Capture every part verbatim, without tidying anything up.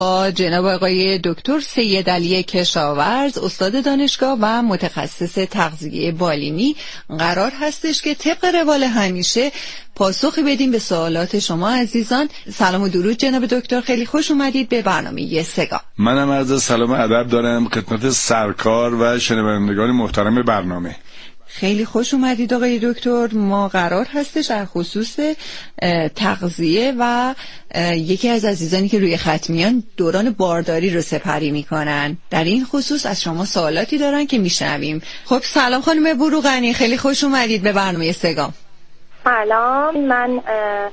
با جناب آقای دکتر سید علی کشاورز، استاد دانشگاه و متخصص تغذیه بالینی، قرار هستش که طبق روال همیشه پاسخی بدیم به سوالات شما عزیزان. سلام و درود جناب دکتر، خیلی خوش اومدید به برنامه سگا. منم عرض سلام و ادب دارم خدمت سرکار و شنوندگان محترم برنامه. خیلی خوش اومدید آقای دکتر. ما قرار هستش در خصوص تغذیه و یکی از عزیزانی که روی خط میان دوران بارداری رو سپری میکنن، در این خصوص از شما سوالاتی دارن که میشنویم. خب سلام خانم بروغنی، خیلی خوش اومدید به برنامه سگا. سلام، من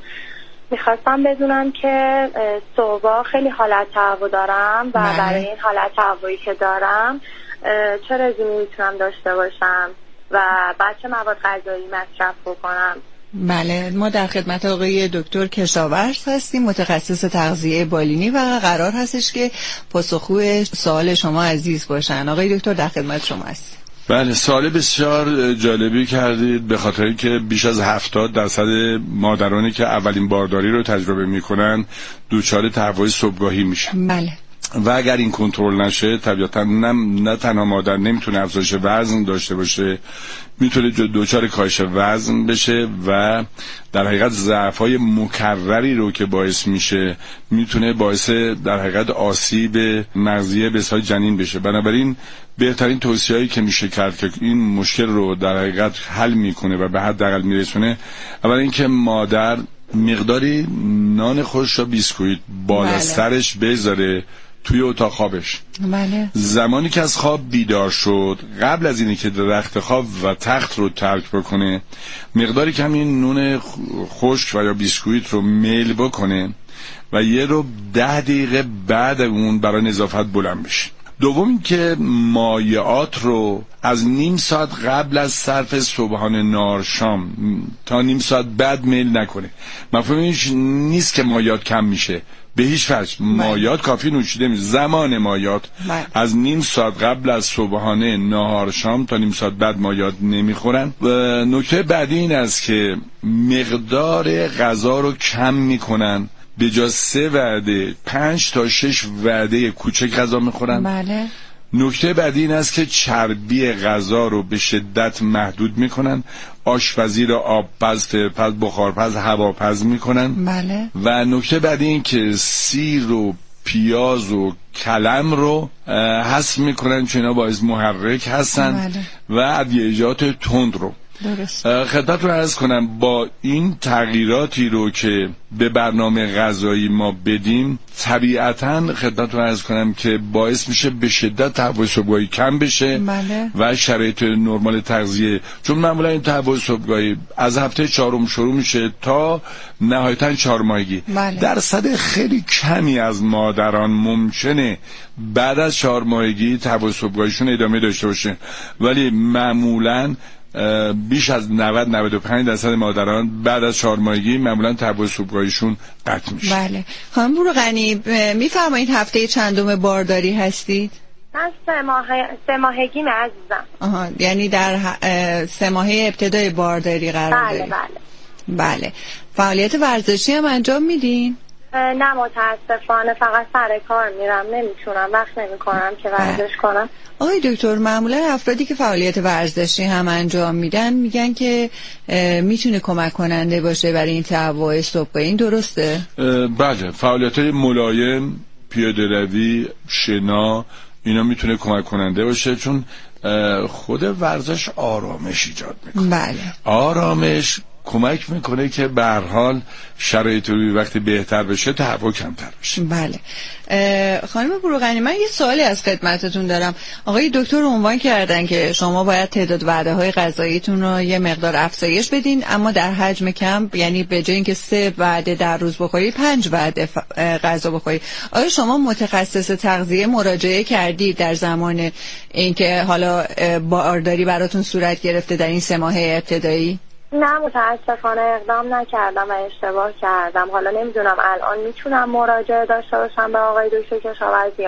میخواستم بدونم که صبح خیلی حالت تهوع دارم و بله. برای این حالت تهوعی که دارم چه رژیمی میتونم داشته باشم و بعد چه مواد غذایی مصرف بکنم؟ بله، ما در خدمت آقای دکتر کشاورز هستیم، متخصص تغذیه بالینی، و قرار هستش که پاسخگوی سوال شما عزیز باشن. آقای دکتر در خدمت شما هستیم. بله، سوال بسیار جالبی کردید، به خاطر اینکه بیش از هفتاد درصد مادرانی که اولین بارداری رو تجربه میکنن دچار تهوع صبحگاهی میشن. بله. و اگر این کنترل نشه طبیعتا نه, نه تنها مادر نمیتونه افزایش وزن داشته باشه، میتونه دچار کاهش وزن بشه و در حقیقت ضعف‌های مکرری رو که باعث میشه میتونه باعث در حقیقت آسیب مغزی بسای جنین بشه. بنابراین بهترین توصیه‌ای که میشه کرد که این مشکل رو در حقیقت حل میکنه و به حداقل میرسونه، اولا اینکه مادر مقداری نان خشک و بیسکویت بالا بله. سرش بذاره توی اتاق خوابش. بله. زمانی که از خواب بیدار شد، قبل از اینی که رخت خواب و تخت رو ترک بکنه، مقداری کمی نون خشک و یا بیسکویت رو میل بکنه و یه رو ده دقیقه بعد اون برای نظافت بلند بشه. دوم که مایعات رو از نیم ساعت قبل از صرف صبحانه نهار شام تا نیم ساعت بعد میل نکنه. مفهومش نیست که مایعات کم میشه، به هیچ وجه. مایعات کافی نوشیده میشه. زمان مایعات از نیم ساعت قبل از صبحانه نهار شام تا نیم ساعت بعد مایعات نمیخورن. و نکته بعدی این است که مقدار غذا رو کم میکنن، به جا سه وعده پنج تا شش وعده کوچک غذا میخورن. بله. نکته بعدی این است که چربی غذا رو به شدت محدود میکنن، آشپزی رو آبپز، فرپز، بخارپز، هواپز میکنن. بله. و نکته بعدی این که سیر و پیاز و کلم رو حذف میکنن چون اینا باعث محرک هستن. بله. و ادویه‌جات تند رو. درست. خدمت رو عرض کنم با این تغییراتی رو که به برنامه غذایی ما بدیم، طبیعتاً خدمت رو عرض کنم که باعث میشه به شدت تهوع صبحگاهی کم بشه. بله. و شرایط نرمال تغذیه، چون معمولا این تهوع صبحگاهی از هفته چهارم شروع میشه تا نهایتاً چهار ماهگی. بله. درصد خیلی کمی از مادران ممکنه بعد از چهار ماهگی تهوع صبحگاهیشون ادامه داشته باشه، ولی معمولاً بیش از نود تا نود و پنج درصد مادران بعد از چهار ماهگی معمولا تهوع صبحگاهیشون قطع میشه. بله. خانم بروغنی میفرمایید هفته چندم بارداری هستید؟ من سه ماه سه ماهگی نه عزیزم. آها، یعنی در سه ماهه ابتدای بارداری قرار بله دارید. بله. بله. فعالیت ورزشی هم انجام میدین؟ نه متاسفانه فقط سر کار میرم، نمیتونم، وقت نمیکنم که ورزش کنم. آقای دکتر، معمولا افرادی که فعالیت ورزشی هم انجام میدن میگن که میتونه کمک کننده باشه برای این تهوع صبحگاهی، این درسته؟ بله، فعالیت ملایم، پیاده روی، شنا، اینا میتونه کمک کننده باشه، چون خود ورزش آرامش ایجاد میکنه. بله. آرامش کمک میکنه که به هر حال شرایط روی وقتی بهتر بشه تهوع کمتر بشه. بله. خانم بروغنی، من یه سوالی از خدمتتون دارم. آقای دکتر عنوان کردن که شما باید تعداد وعده های غذاییتون رو یه مقدار افزایش بدین، اما در حجم کم، یعنی به جای اینکه سه وعده در روز بخوری پنج وعده غذا بخوری. آیا شما متخصص تغذیه مراجعه کردید در زمان اینکه حالا بارداری براتون صورت گرفته در این سه ماه ابتدایی؟ نه متاسفانه اقدام نکردم و اشتباه کردم. حالا نمیدونم الان میتونم مراجعه داشته باشم به آقای دکتر کشاورز یا نه.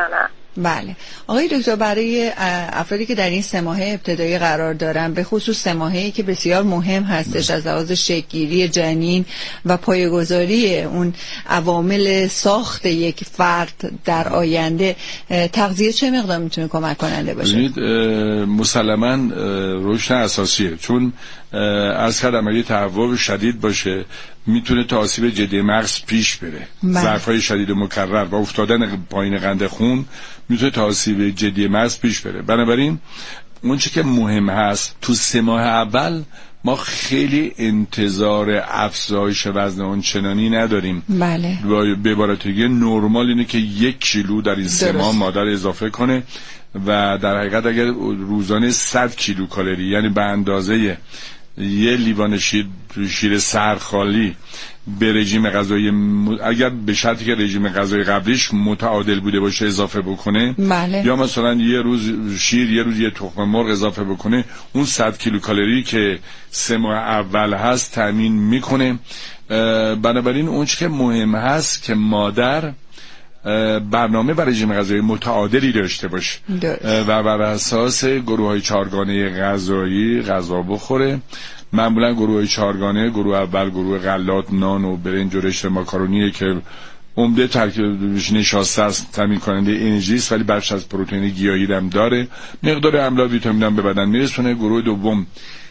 بله آقای دکتر، برای افرادی که در این سه ماه ابتدایی قرار دارن، به خصوص سه ماهی که بسیار مهم هستش از لحاظ شکل‌گیری جنین و پایه‌گذاری اون عوامل ساخت یک فرد در آینده، تغذیه چه مقدار میتونه کمک کننده باشه؟ ببینید مسلماً رشد اساسیه، چون عرض کردم اگه تهوع شدید باشه میتونه تا آسیب جدی مغز پیش بره. ضعف‌های شدید و مکرر و افتادن پایین قند خون میتونه تا آسیب جدی مغز پیش بره. بنابراین اون چیزی که مهم هست تو سه ماه اول ما خیلی انتظار افزایش وزن آنچنانی نداریم. بله. به عبارتی نرمال اینه که یک کیلو در این سه ماه مادر اضافه کنه و در حقیقت اگر روزانه صد کیلو کالری، یعنی به اندازه یه لیوان شیر شیر سرخالی به رژیم غذایی، اگر به شرطی که رژیم غذایی قبلیش متعادل بوده باشه اضافه بکنه، بله. یا مثلا یه روز شیر یه روز یه تخم مرغ اضافه بکنه، اون صد کیلو کالری که سه ماه اول هست تامین میکنه. بنابراین اون چیزی که مهم هست که مادر برنامه برای رژیم غذایی متعادلی داشته باشه و بر اساس گروه‌های چهارگانه غذایی غذا بخوره. معمولا گروه چهارگانه، گروه اول گروه غلات، نان و برنج و رشته ماکارونیه که عمده ترکیبش نشاسته است، تامین کننده انرژی است، ولی بخش از پروتئین گیاهی هم داره، مقدار املاح ویتامین هم به بدن میرسونه. گروه دوم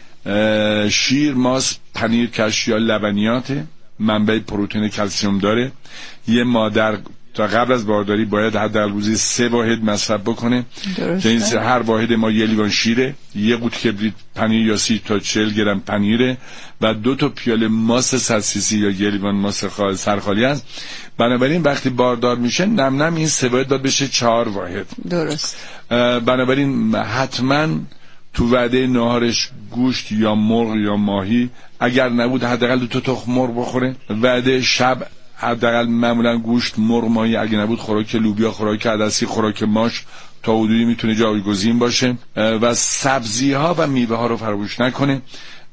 شیر، ماست، پنیر، کشک یا لبنیات، منبع پروتئین کلسیم داره. یه مادر تا قبل از بارداری باید حداقل روزی سه واحد مصرف بکنه که این هر واحد ما یه لیوان شیره، یه قوط کبریت پنیر یا سی تا چهل گرم پنیره و دو تا پیاله ماست صد سی سی یا یه لیوان ماست سرخالی است. بنابراین وقتی باردار میشه نم نم این سه واحد داد بشه چهار واحد. درست. بنابراین حتما تو وعده نهارش گوشت یا مرغ یا ماهی، اگر نبود حداقل دو تا تخم مرغ بخوره. وعده شب حداقل معمولا گوشت، مرغ، ماهی، اگه نبود خوراک لوبیا، خوراک عدسی، خوراک ماش تا حدودی میتونه جایگزین باشه و سبزی ها و میوه ها رو فراموش نکنه.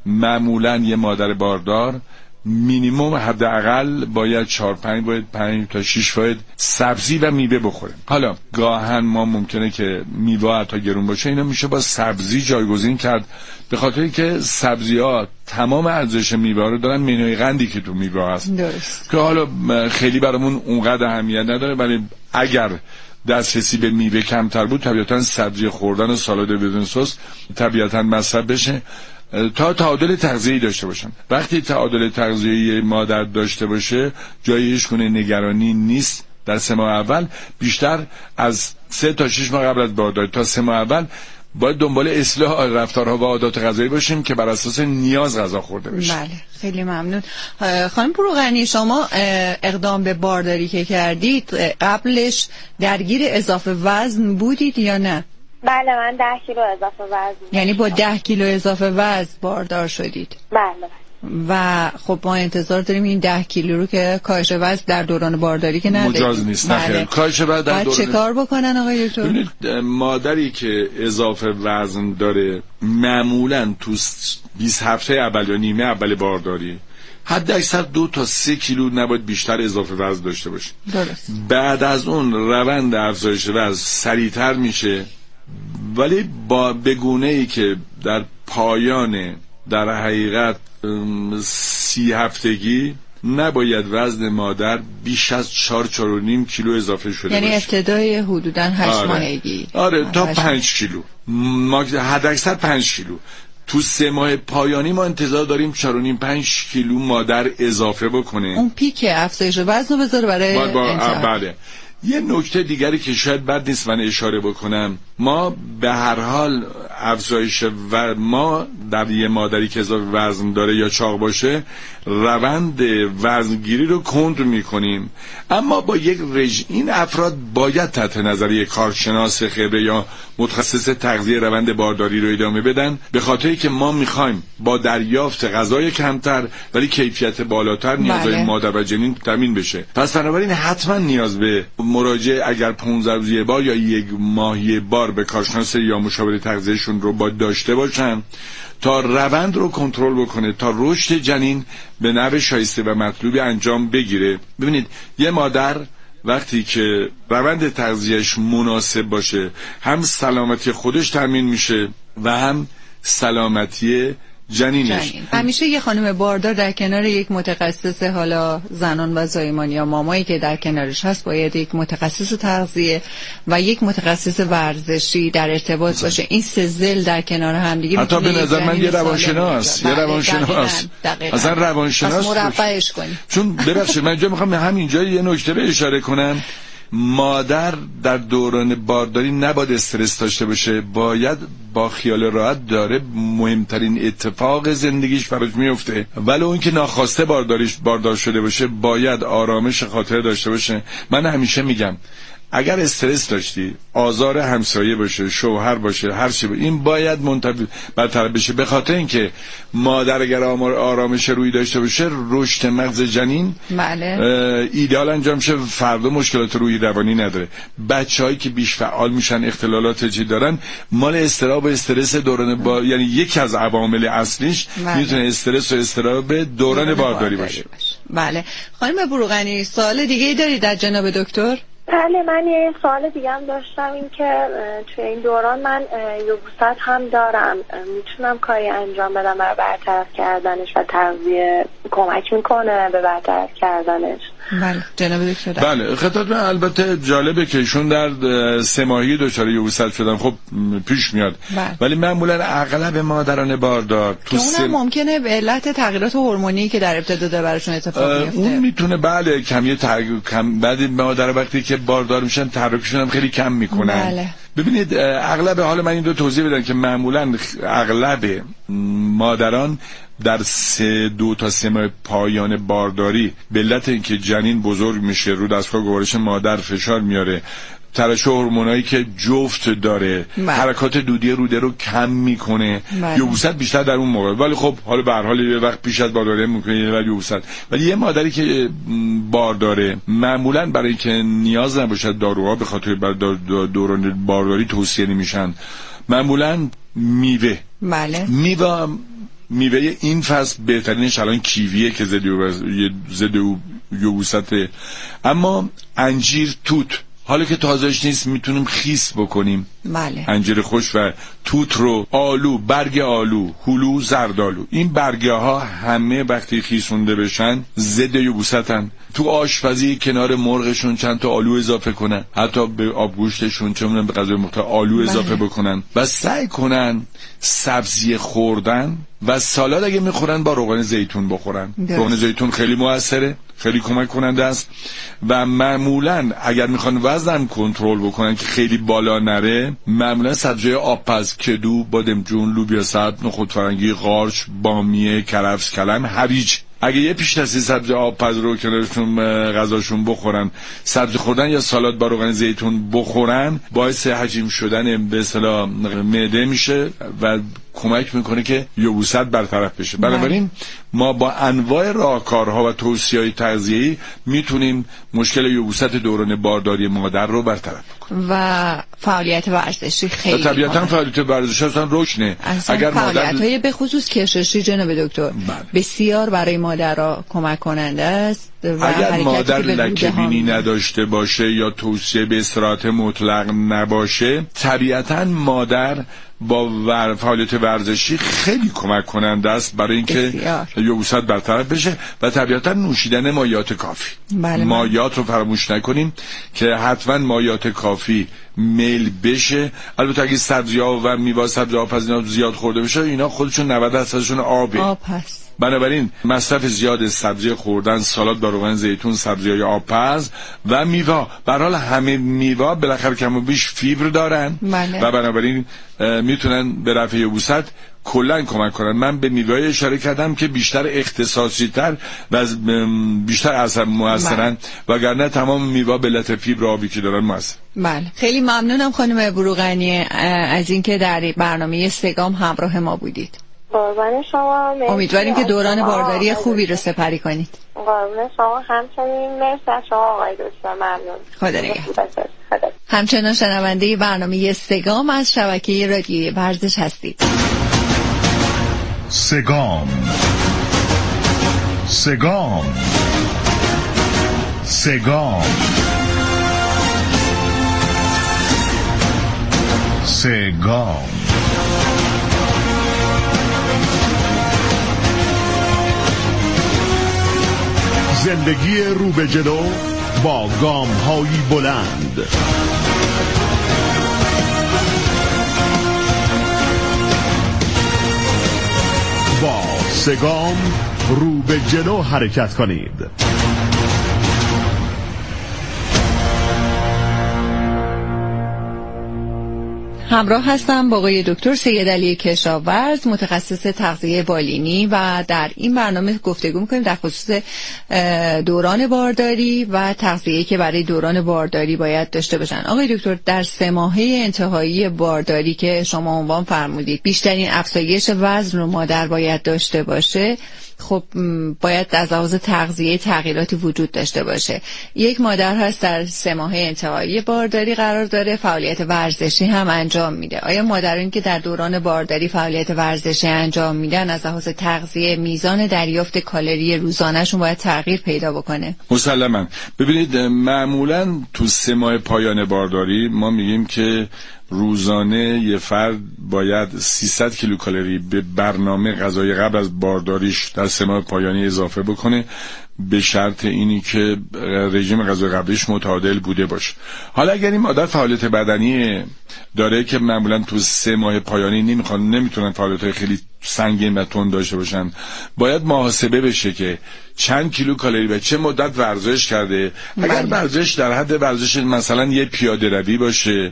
معمولا یه مادر باردار مینیمم حداقل باید چهار پنج باید پنج تا شش واحد سبزی و میوه بخوره. حالا گاهن ما ممکنه که میوه حتی گرون باشه، اینا میشه با سبزی جایگزین کرد، به خاطر اینکه سبزی ها تمام ارزش میوه رو دارن، منوی قندی که تو میوه هست. درست. که حالا خیلی برامون اونقدر اهمیت نداره، ولی اگر دسترسی به میوه کمتر بود طبیعتا سبزی خوردن و سالاد بدون سس طبیعتا مصرف بشه تا تعادل تغذیه‌ای داشته باشن. وقتی تعادل تغذیه‌ای مادر داشته باشه جای هیچ گونه نگرانی نیست. در سه ماه اول بیشتر از سه تا شش ماه قبل از بارداری تا سه ماه اول باید دنبال اصلاح رفتارها و عادات غذایی باشیم که بر اساس نیاز غذا خورده بشه. بله، خیلی ممنون. خانم پروغنی، شما اقدام به بارداری که کردید قبلش درگیر اضافه وزن بودید یا نه؟ بله، من ده کیلو اضافه وزن. یعنی با ده کیلو اضافه وزن باردار شدید؟ بله. و خب ما انتظار داریم این ده کیلو رو که کاهش وزن در دوران بارداری که نداریم. مجاز نیست. بله. کاهش وزن در دوران چه کار بکنن آقای دکتر؟ ببینید مادری که اضافه وزن داره معمولا تو بیست هفته اول یا نیمه اول بارداری حد اکثر دو تا سه کیلو نباید بیشتر اضافه وزن داشته باشه. درست. بعد از اون روند افزایش وزن سریعتر میشه، ولی با بگونه ای که در پایان در حقیقت سی هفتگی نباید وزن مادر بیش از چهار چهار و نیم کیلو اضافه شده یعنی باشه. ابتدای حدوداً هشت آره. ماهگی. آره تا پنج کیلو، حد اکثر پنج کیلو. تو سه ماه پایانی ما انتظار داریم چهار و نیم پنج کیلو مادر اضافه بکنه. اون پیک افزایش وزن رو بذاره برای انتظار. بله. یه نکته دیگری که شاید بد نیست من اشاره بکنم، ما به هر حال افزایش و ما در یه مادری که اضافه وزن داره یا چاق باشه روند وزنگیری رو کند میکنیم، اما با یک رژیم این افراد باید تحت نظر یک کارشناس خبره یا متخصص تغذیه روند بارداری رو ادامه بدن، به خاطری که ما میخوایم با دریافت غذای کمتر ولی کیفیت بالاتر نیازهای بله. مادر و جنین تامین بشه. پس بنابراین حتما نیاز به مراجعه اگر پانزده روز یه بار یا یک ماه یه بار به کارشناس یا مشاور تغذیه‌شون رو با داشته باشن تا روند رو کنترل بکنه، تا رشد جنین به نحو شایسته و مطلوبی انجام بگیره. ببینید یه مادر وقتی که روند تغذیهش مناسب باشه، هم سلامتی خودش تامین میشه و هم سلامتی جنینش. جنین. همیشه یه خانم باردار در کنار یک متخصص حالا زنان و زایمان یا مامایی که در کنارش هست باید یک متخصص تغذیه و یک متخصص ورزشی در ارتباط مثلا باشه. این سه ضلع در کنار هم دیگه حتی به نظر من یه روانشناس یه روانشناس اصلا روانشناس مربعش کنیم. چون ببخشید من اینجا میخوام همینجا یه نکته رو اشاره کنم. مادر در دوران بارداری نباید استرس داشته باشه، باید با خیال راحت داره مهمترین اتفاق زندگیش براش میفته، ولی اون که ناخواسته بارداریش باردار شده باشه باید آرامش خاطر داشته باشه. من همیشه میگم اگر استرس داشتی، آزار همسایه باشه، شوهر باشه، هر چی باشه، این باید منتفی برطرف بشه، به خاطر اینکه مادر اگر آرامش روی داشته باشه رشد مغز جنین بله ایدئال انجام شه، فردا مشکلات روحی روانی نداره. بچه‌هایی که بیش فعال میشن، اختلالات جدی دارن، مال اضطراب و استرس دوران با... یعنی یکی از عوامل اصلیش بله. میتونه استرس و اضطراب دوران, دوران بارداری باشه. باشه. بله خانم بروغنی، سوال دیگه ای دارید از جناب دکتر؟ بله، من یه سوال دیگه هم داشتم، این که توی این دوران من یبوست هم دارم، میتونم کاری انجام بدم برای برطرف کردنش و تغذیه کمک میکنه به برطرف کردنش؟ بله جناب دکتر. بله خطاب البته جالبه که ایشون در سه ماهی دچار یبوست شدن، خب پیش میاد بله. ولی معمولا اغلب مادران باردار تو اونم سم... ممکنه به علت تغییرات هورمونی که در ابتدا داره براشون اتفاق میفته. اون میتونه بله کمی تغییر کم بعد مادر وقتی که باردار میشن تحرکشون هم خیلی کم میکنن. بله. ببینید اغلب، حالا من این دو توضیح بدم که معمولا اغلب مادران در سه دو تا سه ماه پایان بارداری به علت اینکه جنین بزرگ میشه، رو دستگاه گوارش مادر فشار میاره، ترشح هورمونایی که جفت داره بله. حرکات دودی روده رو کم میکنه، بله. یبوست بیشتر در اون موقع. ولی خب حالا به هر حال یه وقت پیش از بارداری ممکنه ولی یبوست. ولی یه مادری که بارداره معمولا برای اینکه نیاز نباشه داروها به خاطر دوران بارداری توصیه نمیشن، معمولا میوه بله. میوه میوه این فصل بهترینش الان کیویه که ضد یبوسته، اما انجیر، توت حالا که تازهش نیست میتونیم خیس بکنیم. بله. انجیر خوش و توت رو، آلو، برگ آلو، هلو، زردآلو، این برگه ها همه وقتی خیسونده بشن ضد یبوستن. تو آشپزی کنار مرغشون چند تا آلو اضافه کنن، حتی به آبگوشتشون چه میدونم به غذای مختلف آلو اضافه بله. بکنن و سعی کنن سبزی خوردن و سالاد اگه میخورن با روغن زیتون بخورن. روغن زیتون خیلی موثره، خیلی کمک کننده است و معمولا اگر میخوان وزن کنترل بکنن که خیلی بالا نره، معمولا سبزی آبپز، کدو، بادمجون، لوبیا سبز، نخود فرنگی، قارچ، بامیه، کرفس، کلم، هویج، اگه یه پیش دستی سبزی آبپز رو کنارشون غذاشون بخورن، سبزی خوردن یا سالاد با روغن زیتون بخورن، باعث حجیم شدن به اصطلاح معده میشه و کمک میکنه که یبوست برطرف بشه. بنابراین ما با انواع راهکارها و توصیه‌های تغذیه‌ای میتونیم مشکل یبوست دوران بارداری مادر رو برطرف کنیم. و فعالیت ورزشی خیلی طبیعتاً فعالیت ورزشی اصلا رکنه. اگر فعالیت‌های به خصوص کششی جناب دکتر بله. بسیار برای مادرها کمک کننده است. اگر مادر لکه بینی نداشته باشه یا توصیه به استراحت مطلق نباشه، طبیعتاً مادر با ور... فعالیت ورزشی خیلی کمک کننده است برای اینکه یبوست برطرف بشه و طبیعتا نوشیدن مایعات کافی. بله مایعات رو فراموش نکنیم که حتما مایعات کافی میل بشه. البته اگه سبزی‌ها و میوه سبزی‌ها پس اینا زیاد خورده بشه، اینا خودشون نود درصدشون آبه. آب هست. بنابراین مصرف زیاد سبزی خوردن، سالاد با روغن زیتون، سبزی‌های آبپز و میوه، به هر حال همه میوه بالاخره کم و بیش فیبر دارن بله. و بنابراین میتونن به رفع یبوست کلا کمک کنن. من به میوه اشاره کردم که بیشتر اختصاصی تر و بیشتر اثر موثرن، وگرنه تمام میوه به علت فیبر آبی که دارن موثر. بله خیلی ممنونم خانم بروغنی از اینکه در برنامه سگام همراه ما بودید. قربان شما. امیدواریم که دوران بارداری خوبی رو سپری کنید. قربان شما همچنین. مرسی شما آقای دکتر. ممنون. خدا نگهدار. همچنان شنونده برنامه سگام از شبکه رادیویی ورزش هستید. سگام سگام سگام سگام. زندگی رو به جلو با گام هایی بلند. با سگام رو به جلو حرکت کنید. همراه هستم با آقای دکتر سید علی کشاورز، متخصص تغذیه بالینی، و در این برنامه گفتگو می‌کنیم در خصوص دوران بارداری و تغذیه‌ای که برای دوران بارداری باید داشته باشن. آقای دکتر، در سه ماهه انتهایی بارداری که شما عنوان فرمودید بیشترین افزایش وزن رو مادر باید داشته باشه، خب باید از لحاظ تغذیه تغییراتی وجود داشته باشه. یک مادر هست در سه ماهه انتهایی بارداری قرار داره، فعالیت ورزشی هم انجام میده. آیا مادرانی که در دوران بارداری فعالیت ورزشی انجام میدن از لحاظ تغذیه میزان دریافت کالری روزانه‌شون باید تغییر پیدا بکنه؟ مسلماً. ببینید، معمولاً تو سه ماه پایان بارداری ما میگیم که روزانه یه فرد باید سیصد کیلوکالری به برنامه غذایی قبل از بارداریش در سه ماه پایانی اضافه بکنه، به شرط اینی که رژیم غذایی قبلیش متعادل بوده باشه. حالا اگر این مادر فعالیت بدنی داره که معمولا تو سه ماه پایانی نمیخوان نمیتونن فعالیت خیلی سنگین و تند داشته باشن، باید محاسبه بشه که چند کیلو کالری و چه مدت ورزش کرده. اگر ورزش در حد ورزش مثلا یه پیاده روی باشه،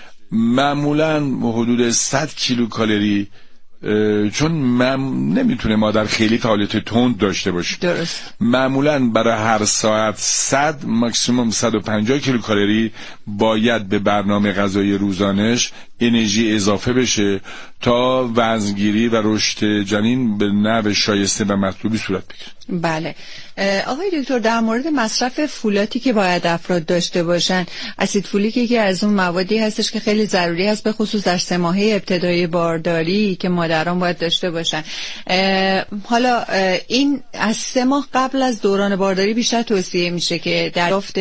معمولا حدود صد کیلو کالری، چون من نمیتونه مادر خیلی فعالیت تند داشته باشه. درست. معمولا برای هر ساعت صد ماکسیموم صد و پنجاه کیلو کالری باید به برنامه غذایی روزانش انرژی اضافه بشه تا وزنگیری و رشد جنین به نحو شایسته و مطلوبی صورت بگیره. بله. آقای دکتر، در مورد مصرف فولاتی که باید افراد داشته باشن، اسید فولیکی که از اون موادی هستش که خیلی ضروری هست، به خصوص در سه ماهه ابتدای بارداری که مادران باید داشته باشن. حالا این از سه ماه قبل از دوران بارداری بیشتر توصیه میشه که دریافت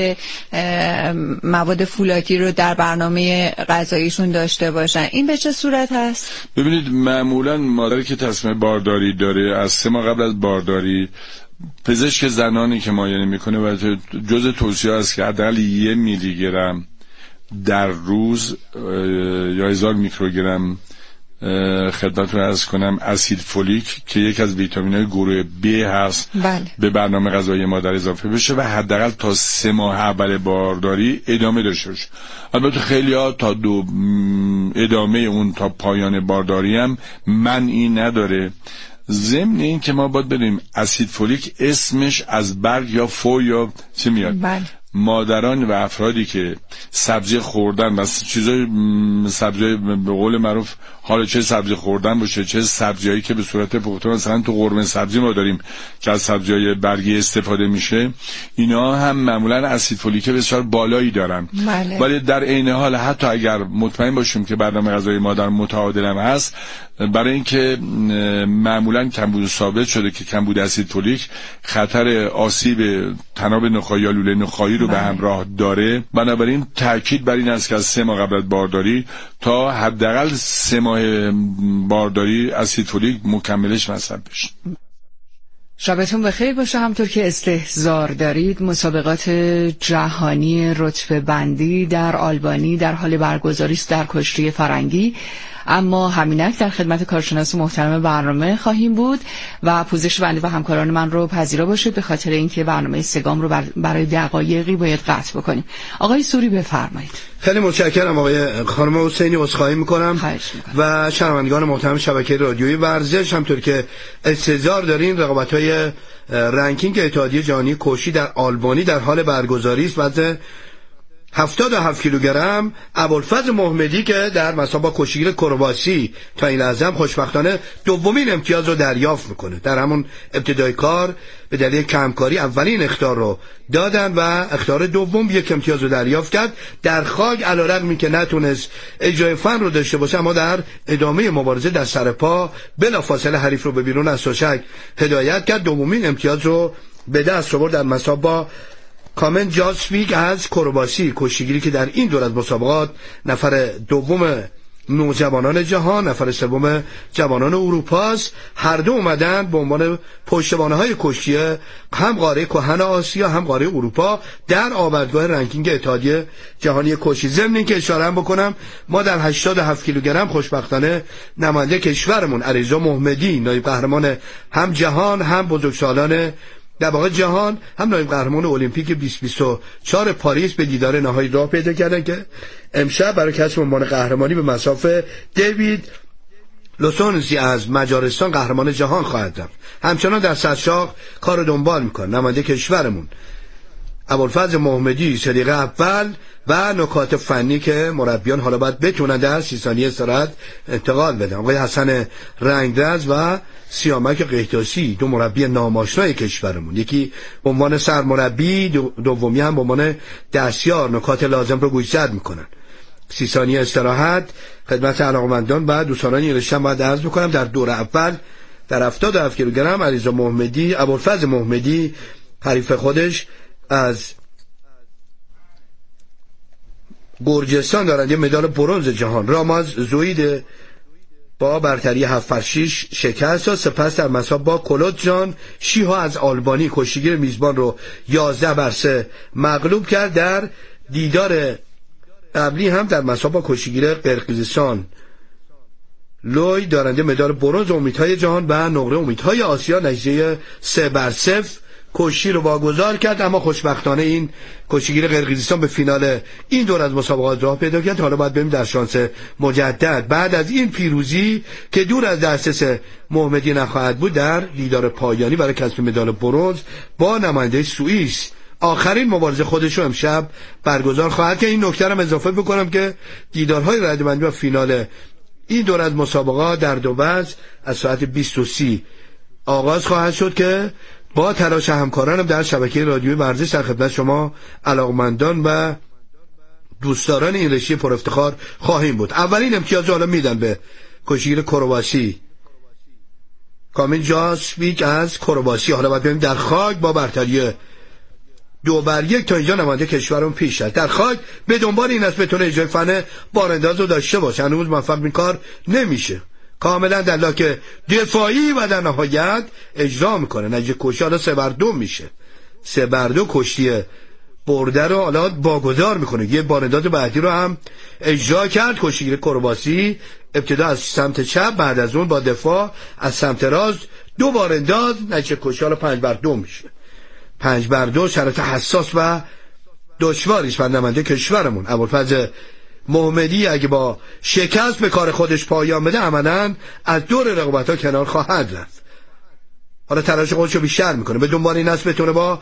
مواد فولاتی رو در برنامه غذاییشون داشته باشن. این به چه صورت هست؟ ببینید، معمولا مادری که تصمیم بارداری داره از سه ماه قبل از بارداری، پزشک زنانی که معاینه میکنه و جز توصیه است که حداقل یک میلی گرم در روز یا هزار میکروگرم خدمتتون عرض کنم اسید فولیک که یک از ویتامین‌های گروه B هست، بله، به برنامه غذایی مادر اضافه بشه و حداقل تا سه ماه اول بارداری ادامه داشته باشه. البته خیلی‌ها تا دو ادامه اون تا پایان بارداری هم منعی نداره. ضمن این که ما باید بدونیم اسید فولیک اسمش از برگ یا فو یا چی میاد. بله. مادران و افرادی که سبزی خوردن و چیزای سبزی به قول معروف، حالا چه سبزی خوردن باشه چه سبزیایی که به صورت پخته، مثلا تو قرمه سبزی ما داریم که از سبزیای برگی استفاده میشه، اینا هم معمولا اسید فولیک بسیار بالایی دارن. بله. ولی در عین حال حتی اگر مطمئن باشیم که برنامه غذایی مادر متعادل هم هست، برای اینکه معمولا کمبود ثابت شده که کمبود اسید فولیک خطر آسیب تناب نخاعی یا لوله نخاعی رو به همراه داره، بنابراین تاکید بر این است که از سه ماه قبل از بارداری تا حداقل سه ماه بارداری اسید فولیک مکملش مصرف بشه. شبتون بخیر باشه. همطور که استحضار دارید، مسابقات جهانی رتبه بندی در آلبانی در حال برگزاری است در کشتی فرنگی، اما همینک در خدمت کارشناس محترم برنامه خواهیم بود و پوزش بنده و همکاران من رو پذیرا باشید، به خاطر اینکه برنامه سگام رو برای دقایقی باید قطع بکنیم. آقای سوری بفرمایید. خیلی متشکرم آقای خانم حسینی، عذرخواهی میکنم و شنوندگان محترم شبکه رادیویی ورزش، همطور که استحضار دارین رقابت‌های رنکینگ اتحادیه جهانی کشتی در آلبانی در حال برگزاری است. وزن هفتاد و هفت کیلوگرم ابوالفضل محمدی که در مسابقه کشتیگیر کرواسی تا این لحظه هم خوشبختانه دومین امتیاز رو دریافت میکنه. در همون ابتدای کار به دلیل کمکاری اولین اخطار رو دادن و اخطار دوم یک امتیاز رو دریافت کرد. در خاک علیرغمی که نتونست اجرای فن رو داشته باشه، اما در ادامه مبارزه در سر پا بلافاصله حریف رو به بیرون از تشک هدایت کرد، دومین امتیاز رو به دست آورد در مسابقه کامن جاسویگ از کرواسی، کشتیگیری که در این دور از مسابقات نفر دوم نوجوانان جهان، نفر سوم جوانان اروپاست. هر دو اومدن به عنوان پشتوانه‌های کشتی هم قاره کهن آسیا هم قاره اروپا در آوردگاه رنکینگ اتحادیه جهانی کشتی. ضمن اینکه اشاره هم بکنم ما در هشتاد و هفت کیلوگرم خوشبختانه نماینده کشورمون علیرضا محمدی، نایب قهرمان هم جهان هم بزرگسالان در واقع جهان هم نایب قهرمان المپیک بیست بیست و چهار پاریس به دیدار نهایی راه پیدا کردن که امشب برای کسب عنوان قهرمانی به مصاف دیوید لوسونزی از مجارستان قهرمان جهان خواهد رفت. همچنان در صدشاق کار دنبال میکنه نماینده کشورمون ابوالفضل محمدی صدیقه اول و نکات فنی که مربیان حالا باید بتونن در سی ثانیه استراحت انتقال بدن. آقای حسن رنگرز و سیامک قیتاسی، دو مربی ناماشنای کشورمون، یکی به عنوان سرمربی، دو دومی هم به عنوان دستیار، نکات لازم رو گوشزد میکنن. سی ثانیه استراحت خدمت علاقمندان و دوستان این رشته باید عرض بکنم در دور اول در هفتاد و هفت کیلوگرم علیرضا محمدی، ابوالفضل محمدی حریف خودش از گرجستان دارنده مدال برنز جهان راماز زوید با برتری هفت بر شش شکست داد. سپس در مسابقه با کلود جان شیها از آلبانی کشتیگیر میزبان رو یازده بر سه مغلوب کرد. در دیدار قبلی هم در مسابقه با کشتیگیر قرقیزستان لوی دارنده مدال برنز امیدهای جهان و نقره امیدهای آسیا نتیجه سه بر صفر کشتی رو واگذار کرد. اما خوشبختانه این کشتیگیر قرقیزستان به فینال این دور از مسابقات راه پیدا کرد. حالا باید بریم در شانس مجدد بعد از این پیروزی که دور از دسترس محمدی نخواهد بود در دیدار پایانی برای کسب مدال برنز با نماینده سوئیس آخرین مبارزه خودش رو امشب برگزار خواهد که این نکته رو اضافه بکنم که دیدارهای رده‌بندی و فینال این دور از مسابقات در دو وزن از ساعت بیست و سی آغاز خواهد شد که با تلاش همکارانم در شبکه رادیوی ورزش در خدمت شما علاقمندان و دوستداران این رشته پر افتخار خواهیم بود. اولین امتیاز حالا میدن به کشتیگیر کرواسی کامین جاسویک از کرواسی. حالا باید بریم در خاک با برتری دو بر یک تا اینجا نماینده کشورم پیش است. در خاک به دنبال این است بتونه اجرای فن بارانداز رو داشته باشه. هنوز موفق این کار نمیشه. کاملا در لاک دفاعی و در نهایت اجرا میکنه. نتیجه کشتی حالا سه بر دو میشه. سه بر دو کشتی برده رو حالا واگذار میکنه. یه بارانداز بعدی رو هم اجرا کرد. کشتیگیر کرواسی ابتدا از سمت چپ، بعد از اون با دفاع از سمت راست دو بارانداز، نتیجه کشتی حالا پنج بر دو میشه. پنج بر دو شرط حساس و دشواری است بر نماینده کشورمون ابوالفضل محمدی. اگه با شکست به کار خودش پایان بده عملاً از دور رقابت‌ها کنار خواهد رفت. حالا تلاش خودشو بیشتر میکنه به دنبال این است بتونه با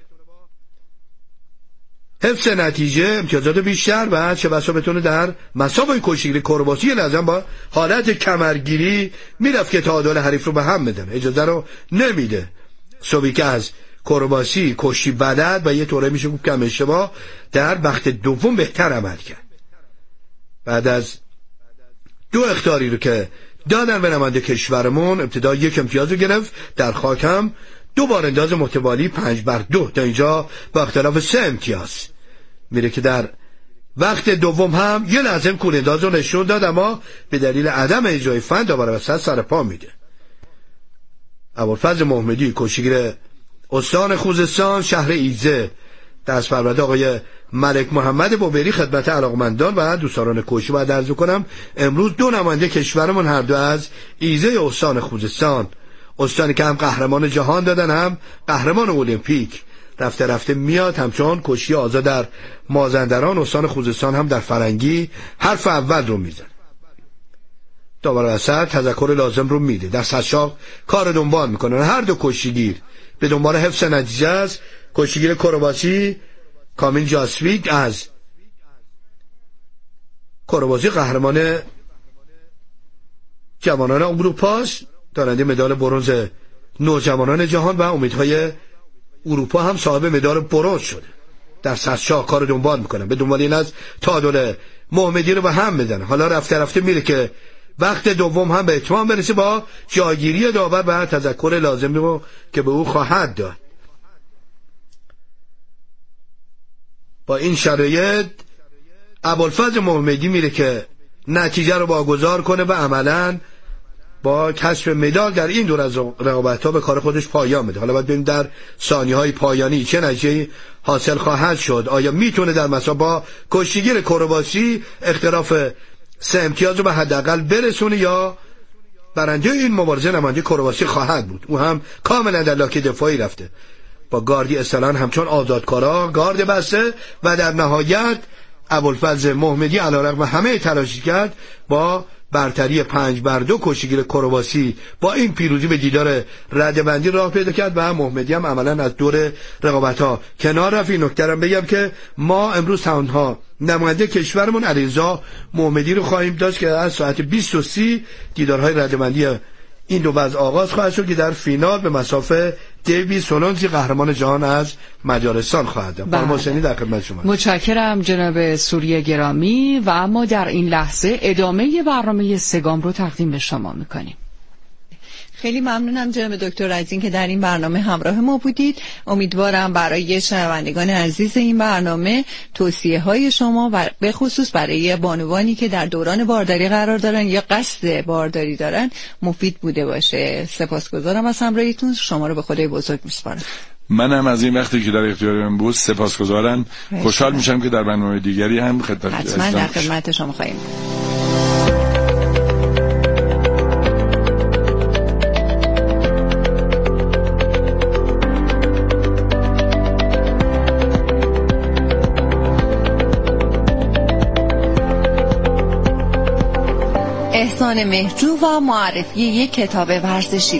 حفظ نتیجه امتیازات بیشتر و چه بسا بتونه در مسابقه کشتیگیری کرواسی لازم با حالت کمرگیری میرفت که تعادل حریف رو به هم بدن. اجازه رو نمیده. سویک از کرواسی کشتی بلد و یه طوره میشه گفت کم اشتباه در وقت دوم بهتر عمل کرد. بعد از دو اخطاری رو که دادن به نماینده کشورمون ابتدا یک امتیاز رو گرفت. در خاک هم دو بار انداز متوالی پنج بر دو تا اینجا با اختلاف سه امتیاز میره که در وقت دوم هم یه لازم کول انداز رو نشون داد اما به دلیل عدم اجرای فن دوباره وسط سر پا میده. ابوالفضل محمدی کشتیگیر استان خوزستان شهر ایزه دست پرورده آقای ملک محمد بوبری خدمت علاقمندان و دوستان کشتی باید عرض کنم امروز دو نماینده کشورمون هر دو از ایزه استان خوزستان، استانی که هم قهرمان جهان دادن هم قهرمان المپیک، رفته رفته میاد همچون کشتی آزاد در مازندران. استان خوزستان هم در فرنگی حرف اول رو میزن. دوباره وسط تذکر لازم رو میده. در صدشاق کار دنبال میکنن هر دو کشتیگیر به دنبال حفظ نتیجه است. کشتیگیر کرواسی کامین جاسویک از کرواسی قهرمان جوانان اروپاست، دارنده مدال برنز نوجوانان جهان و امیدهای اروپا هم صاحب مدال برنز شده. در صدشاق کار دنبال میکنن به دنبال این از تعادل محمدی رو به هم بدن. حالا رفته رفته میره که وقت دوم هم به اتمام برسه با جاگیری داور و تذکر لازم رو که به او خواهد داد. با این شرایط ابوالفضل محمدی میره که نتیجه رو واگذار کنه و عملاً با کسب مدال در این دور از رقابت‌ها به کار خودش پایان بده. حالا باید ببینیم در ثانیه‌های پایانی چه نتیجه‌ای حاصل خواهد شد. آیا میتونه در مسابقه با کشتیگیر کرواسی اختلاف سه امتیاز رو به حداقل برسونه یا برنده این مبارزه نماینده کرواسی خواهد بود. او هم کاملا در لاک دفاعی رفته با گاردی اصطلاحاً همچون آزادکارا گارد بسته و در نهایت ابوالفضل محمدی علیرغم همه تلاشی کرد با برتری پنج بر دو کشتیگیر کرواسی با این پیروزی به دیدار رده‌بندی راه پیدا کرد و محمدی هم عملا از دور رقابت‌ها کنار رفت. این نکته رو بگم که ما امروز تنها نماینده کشورمون علیرضا محمدی رو خواهیم داشت که از ساعت بیست و سی دیدارهای رده‌بندی این دو وضع آغاز خواهد شد که در فینال به مسافه دیوی سولونزی قهرمان جهان از مجارستان خواهد بود. خانم حسینی در خدمت شما. متشکرم جناب سوری گرامی و اما در این لحظه ادامه برنامه سگام رو تقدیم به شما میکنیم. خیلی ممنونم جناب دکتر از این که در این برنامه همراه ما بودید. امیدوارم برای شنوندگان عزیز این برنامه توصیه های شما و به خصوص برای بانوانی که در دوران بارداری قرار دارن یا قصد بارداری دارن مفید بوده باشه. سپاسگزارم از همراهیتون. شما رو به خدای بزرگ میسپارم. منم از این وقتی که در اختیارم بود سپاسگزارم. خوشحال میشم که در برنامه دیگری هم خدمت حتما در خدمت شما خواهیم. احسان مهرجو و معرفی یک کتاب ورزشی.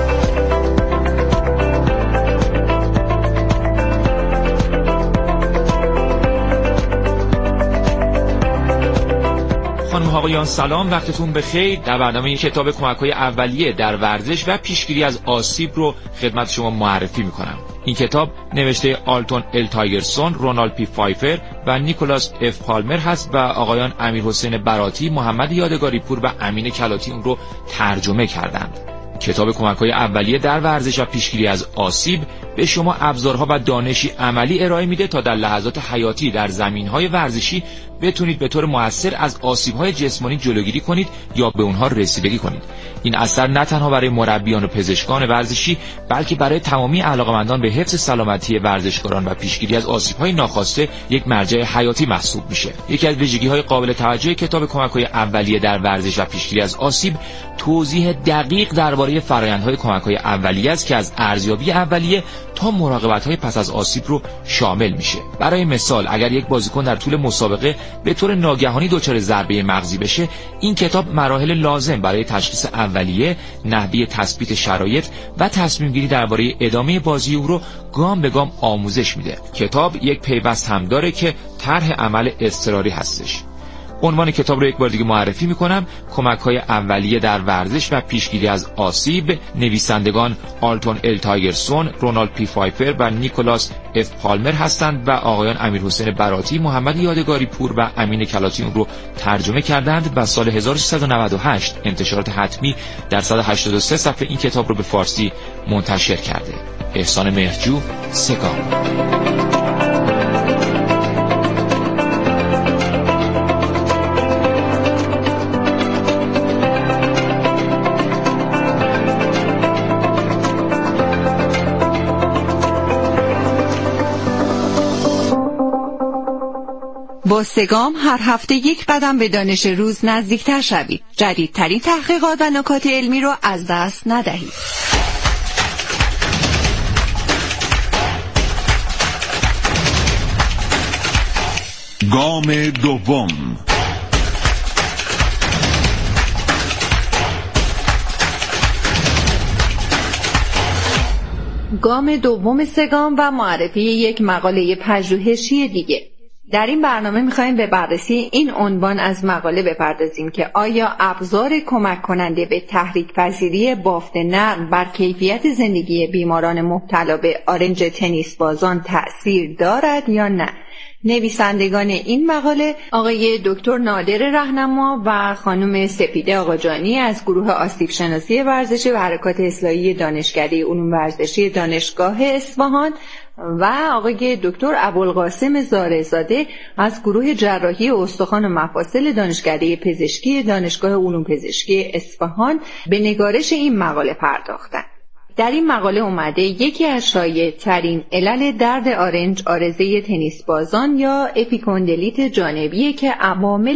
خانم آقایان سلام، وقتتون بخیر. در برنامه کتاب کمک‌های اولیه در ورزش و پیشگیری از آسیب رو خدمت شما معرفی می‌کنم. این کتاب نوشته آلتون ال تایگرسون، رونالد پی فایفر و نیکولاس اف پالمر هست و آقایان امیرحسین براتی، محمد یادگاری پور و امین کلاتی اون رو ترجمه کردند. کتاب کمک‌های اولیه در ورزش و پیشگیری از آسیب به شما ابزارها و دانشی عملی ارائه میده تا در لحظات حیاتی در زمینهای ورزشی بتونید به طور مؤثر از آسیب‌های جسمانی جلوگیری کنید یا به اونها رسیدگی کنید. این اثر نه تنها برای مربیان و پزشکان ورزشی بلکه برای تمامی علاقه‌مندان به حفظ سلامتی ورزشکاران و پیشگیری از آسیب‌های ناخواسته یک مرجع حیاتی محسوب میشه. یکی از ویژگی‌های قابل توجه کتاب کمک‌های اولیه در ورزش و پیشگیری از آسیب توضیح دقیق درباره فرآیندهای کمک‌های اولیه است که از ارزیابی اولیه تا مراقبت‌های پس از آسیب رو شامل میشه. برای مثال اگر یک بازیکن در طول مسابقه به طور ناگهانی دچار ضربه مغزی بشه، این کتاب مراحل لازم برای تشخیص اولیه، نحوه تثبیت شرایط و تصمیم گیری درباره ادامه بازی او رو گام به گام آموزش میده. کتاب یک پیوست هم داره که طرح عمل اضطراری هستش. عنوان کتاب رو یک بار دیگه معرفی میکنم: کمک‌های اولیه در ورزش و پیشگیری از آسیب. نویسندگان آلتون ال تایگرسون، رونالد پی فایفر و نیکولاس اف پالمر هستند و آقایان امیرحسین براتی، محمد یادگاری پور و امین کلاتی اون رو ترجمه کردند و سال هزار و سیصد و نود و هشت انتشارات حتمی در صد و هشتاد و سه صفحه این کتاب رو به فارسی منتشر کرده. احسان مهرجو، سگام. با سگام هر هفته یک قدم به دانش روز نزدیکتر شوید. جدیدترین تحقیقات و نکات علمی رو از دست ندهید. گام دوم. گام دوم سگام و معرفی یک مقاله پژوهشی دیگه. در این برنامه می‌خوایم به بررسی این عنوان از مقاله بپردازیم که آیا ابزار کمک کننده به تحریک پذیری بافت نرم بر کیفیت زندگی بیماران مبتلا به آرنج تنیس بازان تأثیر دارد یا نه؟ نویسندگان این مقاله آقای دکتر نادر رهنما و خانم سپیده آقاجانی از گروه آسیب شناسی ورزشی و حرکات اصلاحی دانشکده علوم ورزشی دانشگاه اصفهان و آقای دکتر ابوالقاسم زارع‌زاده از گروه جراحی استخوان و مفاصل دانشکده پزشکی دانشگاه علوم پزشکی اصفهان به نگارش این مقاله پرداختند. در این مقاله اومده یکی از شایع ترین علل درد آرنج عارضه تنیس بازان یا اپیکوندلیت جانبیه که عوامل